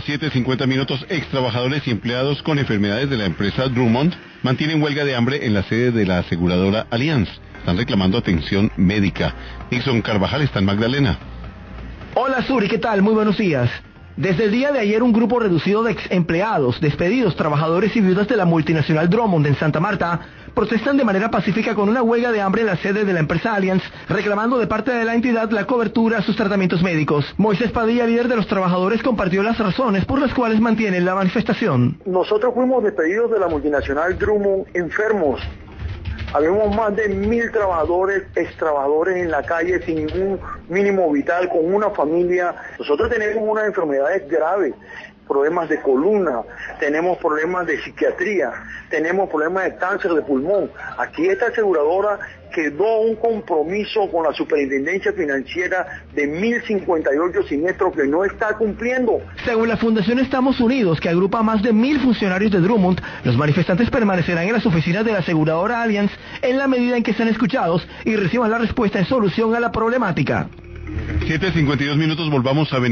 7:50 ex trabajadores y empleados con enfermedades de la empresa Drummond mantienen huelga de hambre en la sede de la aseguradora Allianz. Están reclamando atención médica. Nixon Carvajal está en Magdalena. Hola Suri, ¿qué tal? Muy buenos días. Desde el día de ayer un grupo reducido de ex empleados, despedidos, trabajadores y viudas de la multinacional Drummond en Santa Marta protestan de manera pacífica con una huelga de hambre en la sede de la empresa Allianz, reclamando de parte de la entidad la cobertura a sus tratamientos médicos. Moisés Padilla, líder de los trabajadores, compartió las razones por las cuales mantienen la manifestación. Nosotros fuimos despedidos de la multinacional Drummond enfermos. Habemos más de 1.000 trabajadores, ex trabajadores en la calle sin ningún mínimo vital, con una familia. Nosotros tenemos unas enfermedades graves, problemas de columna, tenemos problemas de psiquiatría, tenemos problemas de cáncer de pulmón. Aquí esta aseguradora quedó un compromiso con la superintendencia financiera de 1.058 siniestros que no está cumpliendo. Según la Fundación Estamos Unidos, que agrupa a más de 1.000 funcionarios de Drummond, los manifestantes permanecerán en las oficinas de la aseguradora Allianz en la medida en que sean escuchados y reciban la respuesta en solución a la problemática. 7:52, volvamos a